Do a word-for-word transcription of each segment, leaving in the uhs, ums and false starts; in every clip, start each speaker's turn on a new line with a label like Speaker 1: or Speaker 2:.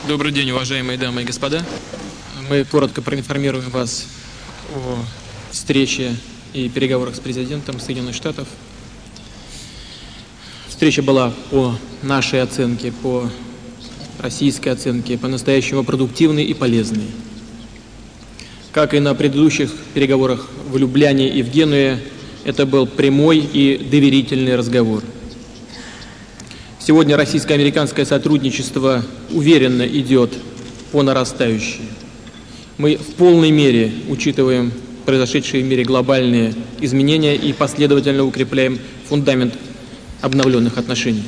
Speaker 1: Добрый день, уважаемые дамы и господа. Мы коротко проинформируем вас о встрече и переговорах с президентом Соединенных Штатов. Встреча была по нашей оценке, по российской оценке, по-настоящему продуктивной и полезной. Как и на предыдущих переговорах в Любляне и в Генуе, это был прямой и доверительный разговор. Сегодня российско-американское сотрудничество уверенно идет по нарастающей. Мы в полной мере учитываем произошедшие в мире глобальные изменения и последовательно укрепляем фундамент обновленных отношений.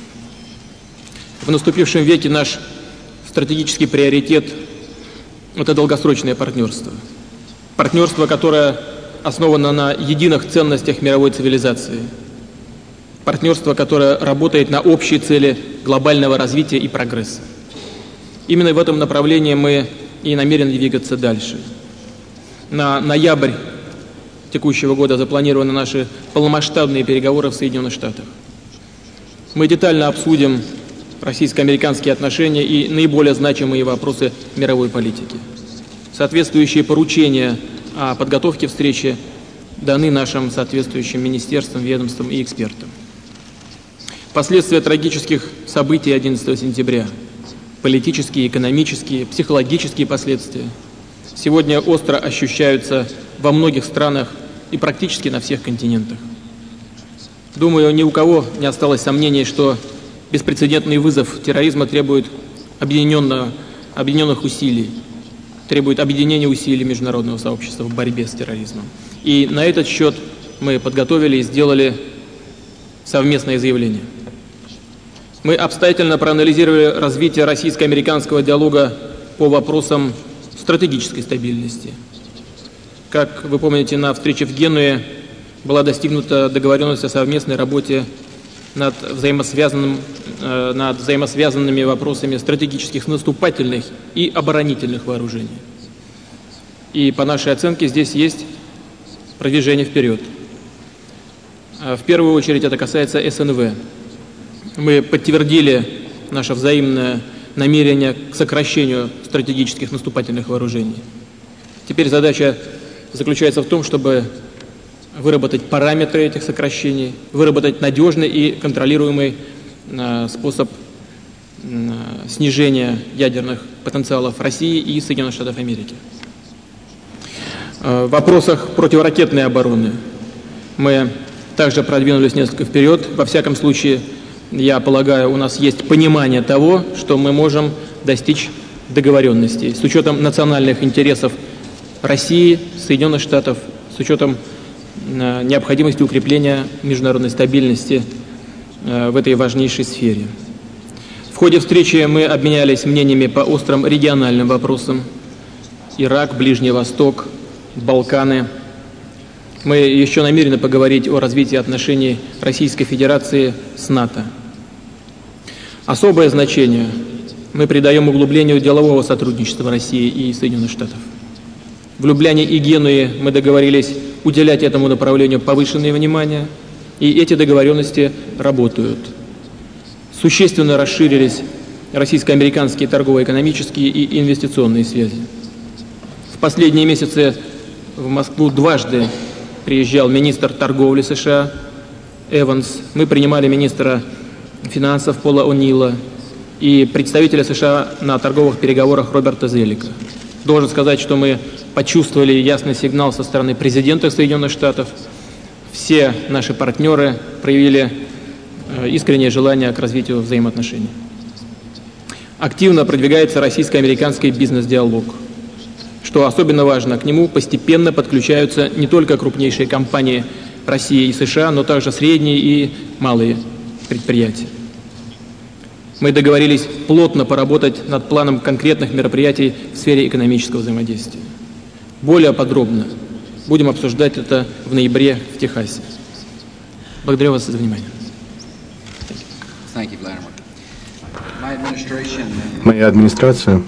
Speaker 1: В наступившем веке наш стратегический приоритет – это долгосрочное партнерство. Партнерство, которое основано на единых ценностях мировой цивилизации. Партнерство, которое работает на общие цели глобального развития и прогресса. Именно в этом направлении мы и намерены двигаться дальше. На ноябрь текущего года запланированы наши полномасштабные переговоры в Соединенных Штатах. Мы детально обсудим российско-американские отношения и наиболее значимые вопросы мировой политики. Соответствующие поручения о подготовке встречи даны нашим соответствующим министерствам, ведомствам и экспертам. Последствия трагических событий одиннадцатого сентября, политические, экономические, психологические последствия, сегодня остро ощущаются во многих странах и практически на всех континентах. Думаю, ни у кого не осталось сомнений, что беспрецедентный вызов терроризма требует объединенного, объединенных усилий, требует объединения усилий международного сообщества в борьбе с терроризмом. И на этот счет мы подготовили и сделали совместное заявление. Мы обстоятельно проанализировали развитие российско-американского диалога по вопросам стратегической стабильности. Как вы помните, на встрече в Генуе была достигнута договоренность о совместной работе над, взаимосвязанным, э, над взаимосвязанными вопросами стратегических наступательных и оборонительных вооружений. И по нашей оценке здесь есть продвижение вперед. В первую очередь это касается эс эн вэ. Мы подтвердили наше взаимное намерение к сокращению стратегических наступательных вооружений. Теперь задача заключается в том, чтобы выработать параметры этих сокращений, выработать надежный и контролируемый э, способ э, снижения ядерных потенциалов России и Соединенных Штатов Америки. Э, в вопросах противоракетной обороны мы также продвинулись несколько вперед. Во всяком случае, я полагаю, у нас есть понимание того, что мы можем достичь договоренностей с учетом национальных интересов России, Соединенных Штатов, с учетом э, необходимости укрепления международной стабильности э, в этой важнейшей сфере. В ходе встречи мы обменялись мнениями по острым региональным вопросам: Ирак, Ближний Восток, Балканы. Мы еще намерены поговорить о развитии отношений Российской Федерации с НАТО. Особое значение мы придаем углублению делового сотрудничества России и Соединенных Штатов. В Любляне и Генуе мы договорились уделять этому направлению повышенное внимание, и эти договоренности работают. Существенно расширились российско-американские торгово-экономические и инвестиционные связи. В последние месяцы в Москву дважды приезжал министр торговли США Эванс, мы принимали министра финансов Пола О'Нила и представителя США на торговых переговорах Роберта Зелика. Должен сказать, что мы почувствовали ясный сигнал со стороны президента Соединенных Штатов. Все наши партнеры проявили искреннее желание к развитию взаимоотношений. Активно продвигается российско-американский бизнес-диалог. Что особенно важно, к нему постепенно подключаются не только крупнейшие компании России и США, но также средние и малые предприятия. Мы договорились плотно поработать над планом конкретных мероприятий в сфере экономического взаимодействия. Более подробно будем обсуждать это в ноябре в Техасе. Благодарю вас за внимание.
Speaker 2: Моя администрация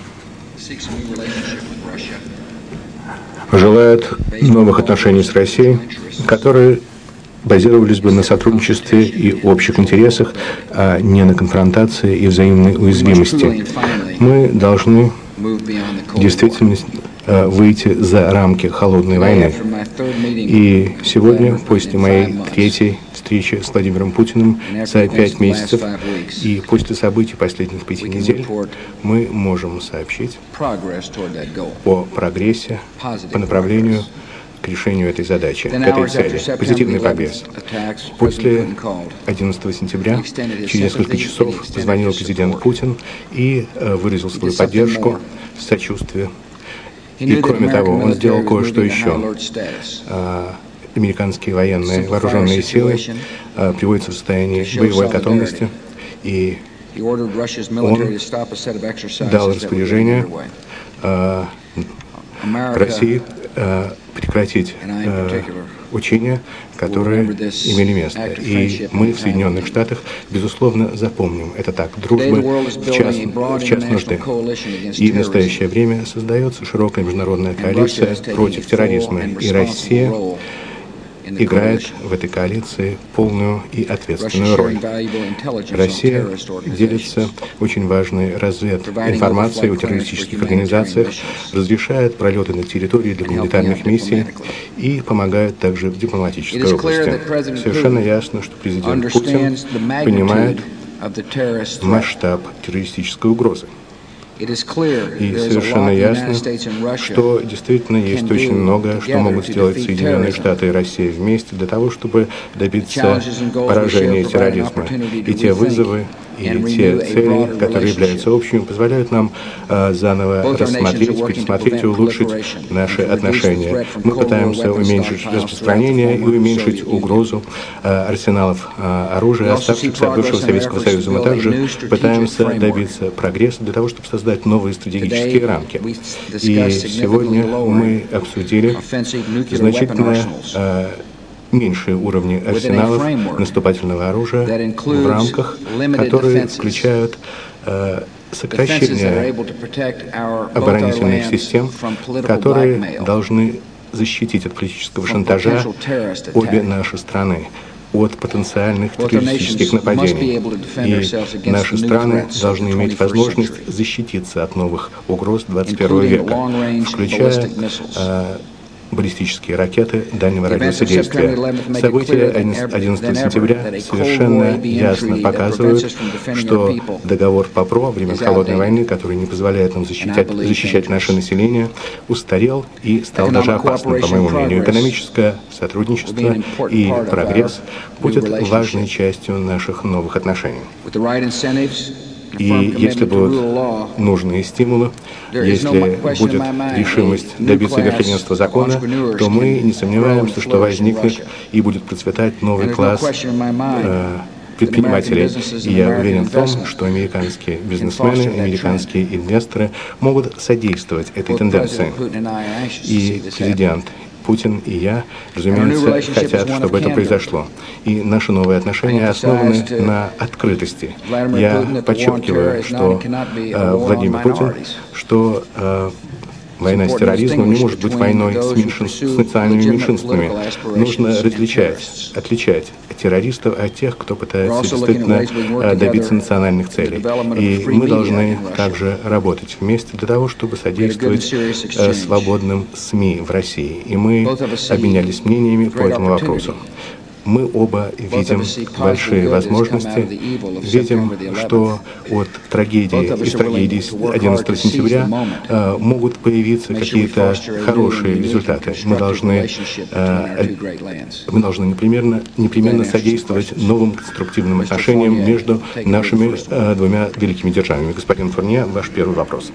Speaker 2: желает новых отношений с Россией, которые базировались бы на сотрудничестве и общих интересах, а не на конфронтации и взаимной уязвимости. Мы должны действительно выйти за рамки холодной войны. И сегодня, после моей третьей встречи с Владимиром Путиным за пять месяцев и после событий последних пяти недель, мы можем сообщить о прогрессе по направлению к решению этой задачи, к этой цели. Позитивный прогресс. После одиннадцатого сентября, через несколько часов, позвонил президент Путин и э, выразил свою поддержку, сочувствие. И, кроме того, он сделал кое-что еще. Э, американские военные вооруженные силы э, приводятся в состояние боевой готовности, и он дал распоряжение э, России э, прекратить э, учения, которые имели место. И мы в Соединенных Штатах, безусловно, запомним это так. Дружба в час, в час нужды. И в настоящее время создается широкая международная коалиция против терроризма. И Россия играет в этой коалиции полную и ответственную роль. Россия делится очень важной развединформацией о террористических организациях, разрешает пролеты на территории для гуманитарных миссий и помогает также в дипломатической области. Совершенно ясно, что президент Путин понимает масштаб террористической угрозы. И совершенно ясно, что действительно есть очень многое, что могут сделать Соединенные Штаты и Россия вместе для того, чтобы добиться поражения терроризма. И те вызовы, и те цели, которые являются общими, позволяют нам э, заново рассмотреть, пересмотреть и улучшить наши отношения. Мы пытаемся уменьшить распространение и уменьшить угрозу э, арсеналов э, оружия, оставшихся от бывшего Советского Союза. Мы также пытаемся добиться прогресса для того, чтобы создать новые стратегические рамки. И сегодня мы обсудили значительно э, меньшие уровни арсеналов наступательного оружия в рамках, которые включают э, сокращение оборонительных систем, которые должны защитить от политического шантажа обе наши страны от потенциальных террористических нападений. И наши страны должны иметь возможность защититься от новых угроз двадцать первого века, включая э, баллистические ракеты дальнего радиуса действия. События одиннадцатого сентября совершенно ясно показывают, что договор ПАПРО времен Холодной войны, который не позволяет нам защищать, защищать наше население, устарел и стал даже опасным, по моему мнению. Экономическое сотрудничество и прогресс будет важной частью наших новых отношений. И если будут нужные стимулы, если будет решимость добиться верховенства закона, то мы не сомневаемся, что возникнет и будет процветать новый класс э, предпринимателей. И я уверен в том, что американские бизнесмены, американские инвесторы могут содействовать этой тенденции. И президент Путин и я, разумеется, хотят, чтобы это произошло. И наши новые отношения основаны на открытости. Я подчеркиваю, что э, Владимир Путин, что э, война с терроризмом не может быть войной с, меньшинств, с национальными меньшинствами. Нужно различать, отличать террористов от тех, кто пытается действительно добиться национальных целей. И мы должны также работать вместе для того, чтобы содействовать свободным СМИ в России. И мы обменялись мнениями по этому вопросу. Мы оба видим большие возможности, видим, что от трагедии, из трагедии одиннадцатого сентября э, могут появиться какие-то хорошие результаты. Мы должны, э, мы должны непременно, непременно содействовать новым конструктивным отношениям между нашими э, двумя великими державами. Господин Фурнье, ваш первый вопрос.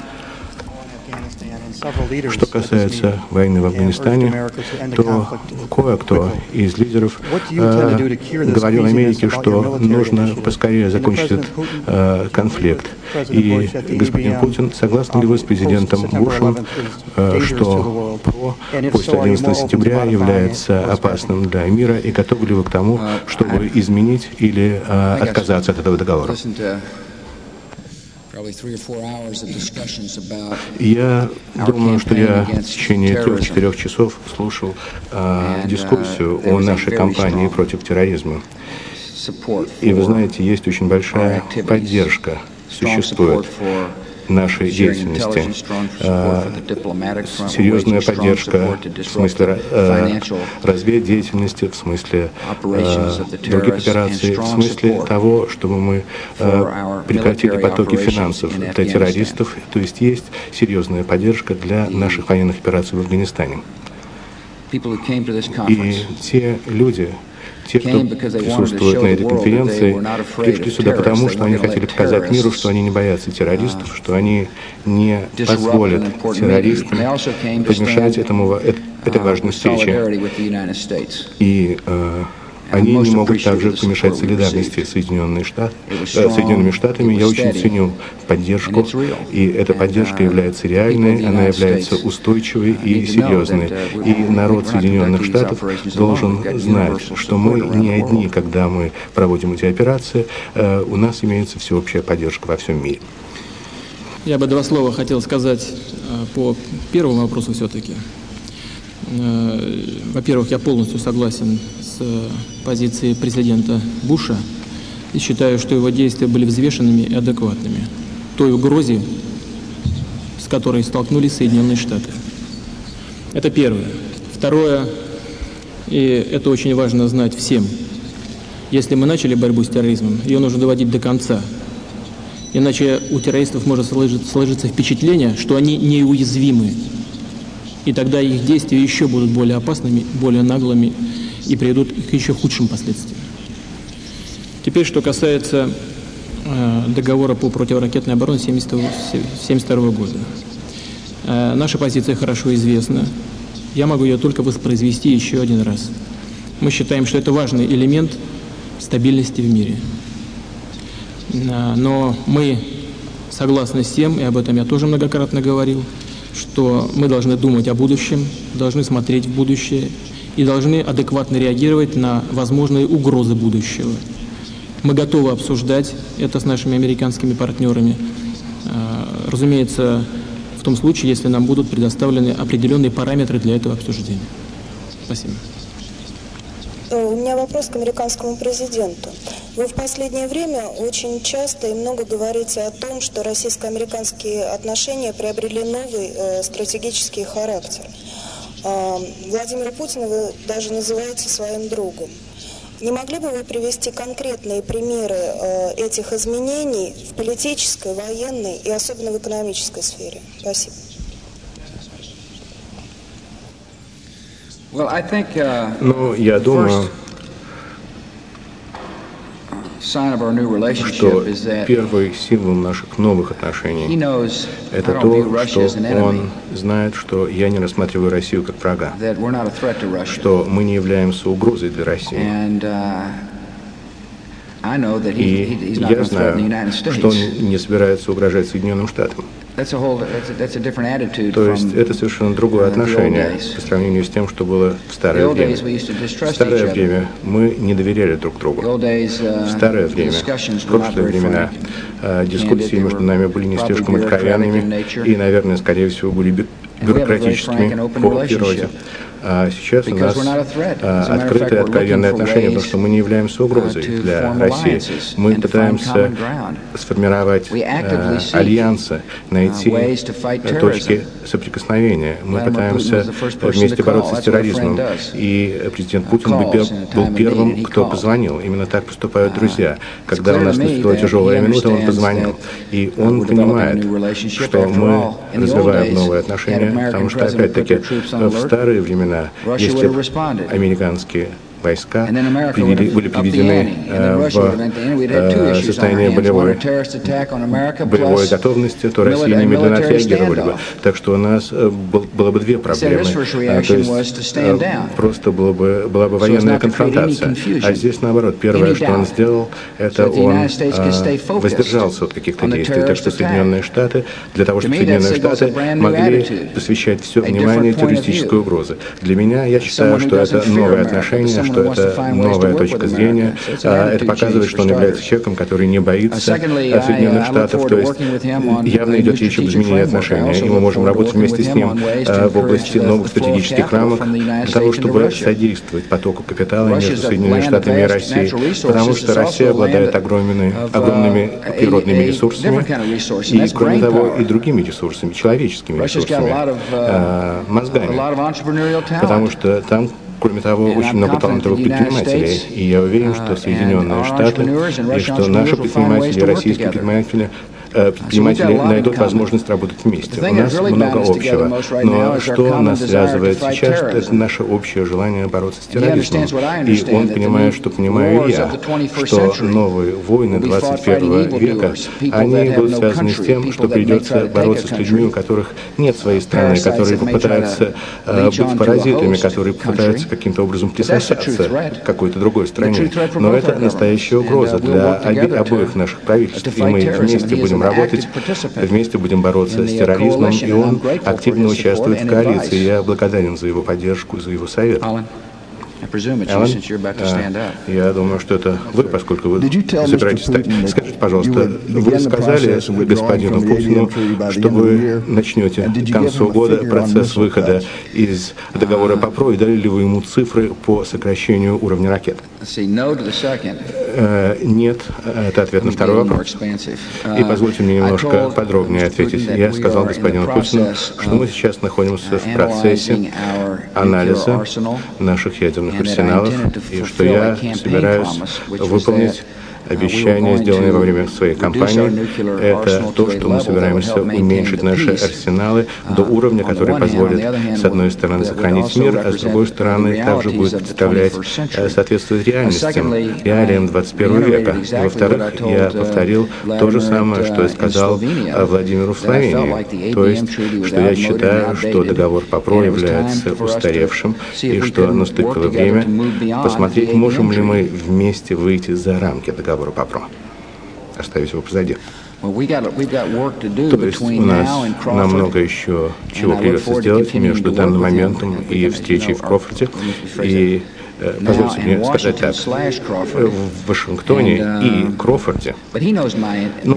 Speaker 2: Что касается войны в Афганистане, то кое-кто из лидеров э, говорил Америке, что нужно поскорее закончить этот э, конфликт. И господин Путин, согласен ли вы с президентом Бушем, э, что ПРО после одиннадцатого сентября является опасным для мира, и готовы ли вы к тому, чтобы изменить или э, отказаться от этого договора? Я думаю, что я в течение трех-четырех часов слушал э, дискуссию о нашей кампании против терроризма. И вы знаете, есть очень большая поддержка, существует нашей деятельности. Серьезная поддержка в смысле разведдеятельности, в смысле других операций, в смысле того, чтобы мы прекратили потоки финансов для террористов. То есть есть серьезная поддержка для наших военных операций в Афганистане. И те люди, те, кто присутствует на этой конференции, пришли сюда потому, что они хотели показать миру, что они не боятся террористов, что они не позволят террористам помешать этому, этой важной встрече. И э, они не могут также помешать солидарности с Соединенными Штатами. Соединенными Штатами. Я очень ценю поддержку, и эта поддержка является реальной, она является устойчивой и серьезной. И народ Соединенных Штатов должен знать, что мы не одни, когда мы проводим эти операции, у нас имеется всеобщая поддержка во всем мире.
Speaker 1: Я бы два слова хотел сказать по первому вопросу все-таки. Во-первых, я полностью согласен с позицией президента Буша и считаю, что его действия были взвешенными и адекватными той угрозе, с которой столкнулись Соединенные Штаты. Это первое. Второе, и это очень важно знать всем, если мы начали борьбу с терроризмом, ее нужно доводить до конца. Иначе у террористов может сложиться впечатление, что они неуязвимы. И тогда их действия еще будут более опасными, более наглыми и приведут к еще худшим последствиям. Теперь, что касается э, договора по противоракетной обороне тысяча девятьсот семьдесят второго года. Э, наша позиция хорошо известна. Я могу ее только воспроизвести еще один раз. Мы считаем, что это важный элемент стабильности в мире. Э, но мы согласны с тем, и об этом я тоже многократно говорил, что мы должны думать о будущем, должны смотреть в будущее и должны адекватно реагировать на возможные угрозы будущего. Мы готовы обсуждать это с нашими американскими партнерами, разумеется, в том случае, если нам будут предоставлены определенные параметры для этого обсуждения. Спасибо.
Speaker 3: У меня вопрос к американскому президенту. Вы в последнее время очень часто и много говорите о том, что российско-американские отношения приобрели новый э, стратегический характер. Э, Владимира Путина вы даже называете своим другом. Не могли бы вы привести конкретные примеры э, этих изменений в политической, военной и особенно в экономической сфере? Спасибо.
Speaker 2: Ну, я думаю, что первый символ наших новых отношений – это то, что он знает, что я не рассматриваю Россию как врага, что мы не являемся угрозой для России. И я знаю, что он не собирается угрожать Соединенным Штатам. То есть это совершенно другое отношение по сравнению с тем, что было в старое время. В старое время мы не доверяли друг другу. В старое время, в прошлые времена, дискуссии между нами были не слишком откровенными и, наверное, скорее всего, были бюрократическими по природе. А сейчас у нас а, открытые, откровенные отношения, потому что мы не являемся угрозой для России. Мы пытаемся сформировать а, альянсы, найти точки соприкосновения. Мы пытаемся вместе бороться с терроризмом. И президент Путин был первым, кто позвонил. Именно так поступают друзья. Когда у нас наступила тяжелая минута, он позвонил. И он понимает, что мы развиваем новые отношения, потому что, опять-таки, в старые времена, если американские войска привели, были приведены э, в э, состояние болевой, боевой готовности, то Россия немедленно отреагировала бы. Так что у нас э, был, было бы две проблемы. А, то есть э, просто было бы, была бы военная конфронтация. А здесь наоборот. Первое, что он сделал, это он э, воздержался от каких-то действий. Так что Соединенные Штаты, для того, чтобы Соединенные Штаты могли посвящать все внимание террористической угрозе. Для меня, я считаю, что это новое отношение, что это новая точка зрения. Это показывает, что он является человеком, который не боится Соединенных Штатов. То есть явно идет речь об изменении отношений. И мы можем работать вместе с ним в области новых стратегических рамок для того, чтобы содействовать потоку капитала между Соединенными Штатами и Россией. Потому что Россия обладает огромными, огромными природными ресурсами и, кроме того, и другими ресурсами, человеческими ресурсами, э, мозгами. Потому что там, кроме того, очень много талантливых предпринимателей. И я уверен, что Соединенные Штаты и что наши предприниматели, российские предприниматели, предприниматели найдут возможность работать вместе. У нас много общего. Но что нас связывает сейчас, это наше общее желание бороться с терроризмом. И он понимает, что понимаю и я, что новые войны двадцать первого века, они будут связаны с тем, что придется бороться с людьми, у которых нет своей страны, которые попытаются э, быть паразитами, которые попытаются каким-то образом присосаться к какой-то другой стране. Но это настоящая угроза для оби- обоих наших правительств. И мы вместе будем работать, вместе будем бороться с терроризмом, и он активно участвует в коалиции. Я благодарен за его поддержку, за его совет. Алан, я думаю, что это вы, поскольку вы собираетесь стать. Скажите, пожалуйста, вы сказали господину Путину, что вы начнете к концу года процесс выхода из договора ПАПРО, и дали ли вы ему цифры по сокращению уровня ракет? Нет, это ответ на второй вопрос. И позвольте мне немножко подробнее ответить. Я сказал господину Путину, что мы сейчас находимся в процессе анализа наших ядерных арсеналов, и что я собираюсь выполнить обещание, сделанное во время своей кампании, это то, что мы собираемся уменьшить наши арсеналы до уровня, который позволит, с одной стороны, сохранить мир, а с другой стороны, также будет представлять, соответствовать реальностям, реалиям двадцать первого века. И, во-вторых, я повторил то же самое, что я сказал Владимиру в Словении, то есть, что я считаю, что договор ПАПРО является устаревшим, и что наступило время посмотреть, можем ли мы вместе выйти за рамки договора ПАПРО, оставить его позади. То есть у нас намного еще чего придется сделать между данным моментом и встречей в Кроуфорде. И позвольте мне сказать так, в Вашингтоне и Кроуфорде, ну,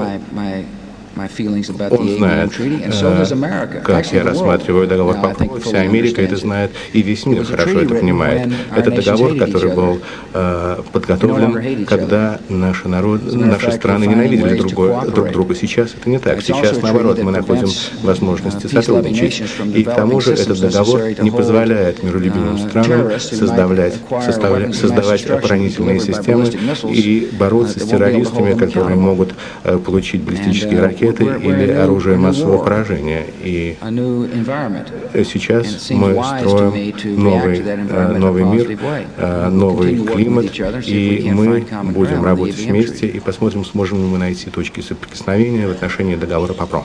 Speaker 2: он знает, как я рассматриваю договор ПАПРО, вся Америка это знает, и весь мир хорошо это понимает. Это договор, который был э, подготовлен, когда наши, народ, наши страны ненавидели другой, друг друга. Сейчас это не так. Сейчас, наоборот, мы находим возможности сотрудничать. И к тому же этот договор не позволяет миролюбивым странам создавать, составля, создавать оборонительные системы и бороться с террористами, которые могут э, получить баллистические ракеты или оружие массового поражения. И сейчас мы строим новый, новый мир, новый климат, и мы будем работать вместе и посмотрим, сможем ли мы найти точки соприкосновения в отношении договора ПАПРО.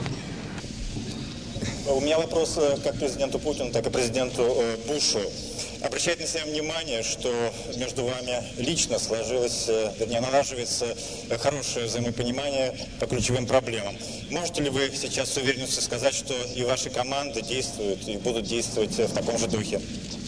Speaker 4: У меня вопрос как президенту Путину, так и президенту Бушу. Обращает на себя внимание, что между вами лично сложилось, вернее, налаживается хорошее взаимопонимание по ключевым проблемам. Можете ли вы сейчас с уверенностью сказать, что и ваши команды действуют и будут действовать в таком же духе?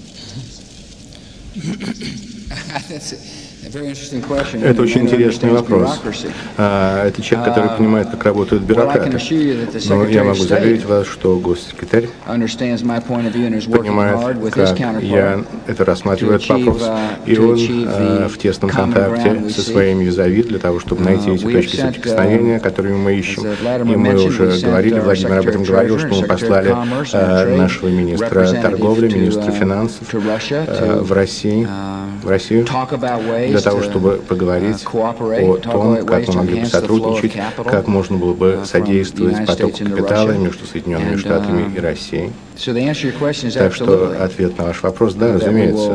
Speaker 2: Это очень интересный вопрос. Это человек, который понимает, как работают бюрократы. Но я могу заверить вас, что госсекретарь понимает, как я это рассматриваю, этот вопрос, и он в тесном контакте со своими визави для того, чтобы найти эти точки соприкосновения, которые мы ищем. И мы уже говорили, Владимир об этом говорил, что мы послали нашего министра торговли, министра финансов в Россию, в Россию для того, чтобы поговорить о том, как мы могли бы сотрудничать, как можно было бы содействовать потоку капитала между Соединенными Штатами и Россией. Так что ответ на ваш вопрос – да, разумеется.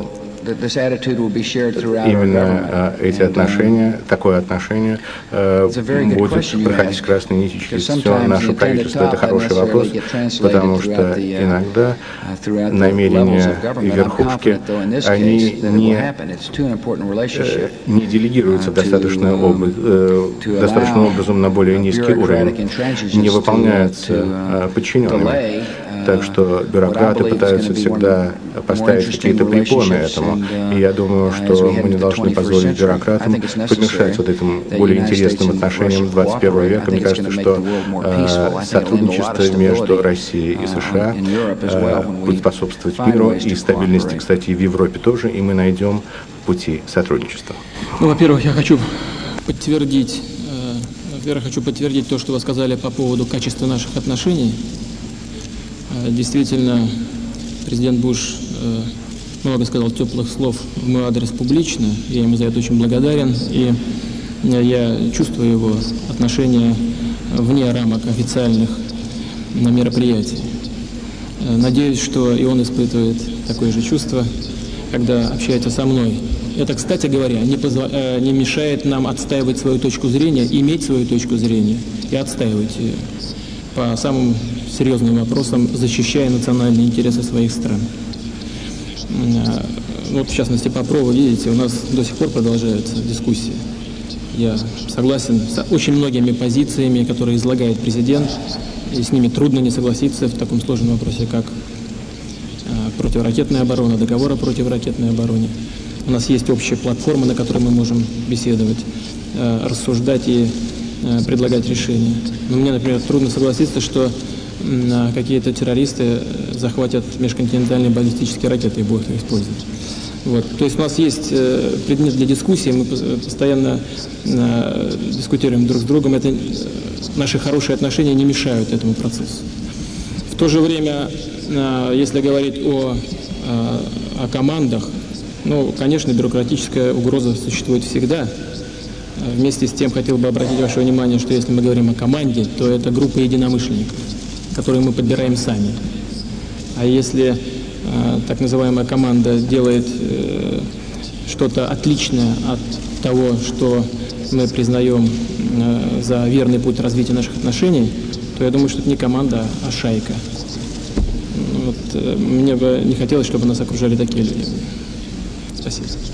Speaker 2: Именно эти отношения, такое отношение э, будет проходить красной нитью через все наше правительство. Это хороший вопрос, потому что иногда намерения верхушки, они не, э, не делегируются достаточно, об, э, достаточным образом на более низкий уровень, не выполняются э, подчиненными. Так что бюрократы пытаются всегда поставить какие-то препоны этому. тему. И я думаю, что мы не должны позволить бюрократам помешать вот этим более интересным отношениям двадцать первого века. Мне кажется, что э, сотрудничество между Россией и США э, будет способствовать миру и стабильности, кстати, и в Европе тоже, и мы найдем пути сотрудничества.
Speaker 1: Ну, во-первых, я хочу подтвердить, э, во-первых, хочу подтвердить то, что вы сказали по поводу качества наших отношений. Э, действительно, президент Буш э, много сказал теплых слов в мой адрес публично, я ему за это очень благодарен, и я чувствую его отношение вне рамок официальных на мероприятий. Надеюсь, что и он испытывает такое же чувство, когда общается со мной. Это, кстати говоря, не, позва... не мешает нам отстаивать свою точку зрения, иметь свою точку зрения и отстаивать ее по самым серьезным вопросам, защищая национальные интересы своих стран. Вот, в частности, по ПРО, вы видите, у нас до сих пор продолжаются дискуссии. Я согласен с очень многими позициями, которые излагает президент, и с ними трудно не согласиться в таком сложном вопросе, как противоракетная оборона, договор о противоракетной обороне. У нас есть общая платформа, на которой мы можем беседовать, рассуждать и предлагать решения. Но мне, например, трудно согласиться, что какие-то террористы захватят межконтинентальные баллистические ракеты и будут их использовать. Вот. То есть у нас есть предмет для дискуссии, мы постоянно дискутируем друг с другом. Это, наши хорошие отношения не мешают этому процессу. В то же время, если говорить о, о командах, ну, конечно, бюрократическая угроза существует всегда. Вместе с тем хотел бы обратить ваше внимание, что если мы говорим о команде, то это группа единомышленников, которые мы подбираем сами. А если э, так называемая команда делает э, что-то отличное от того, что мы признаем э, за верный путь развития наших отношений, то я думаю, что это не команда, а шайка. Вот, э, мне бы не хотелось, чтобы нас окружали такие люди. Спасибо.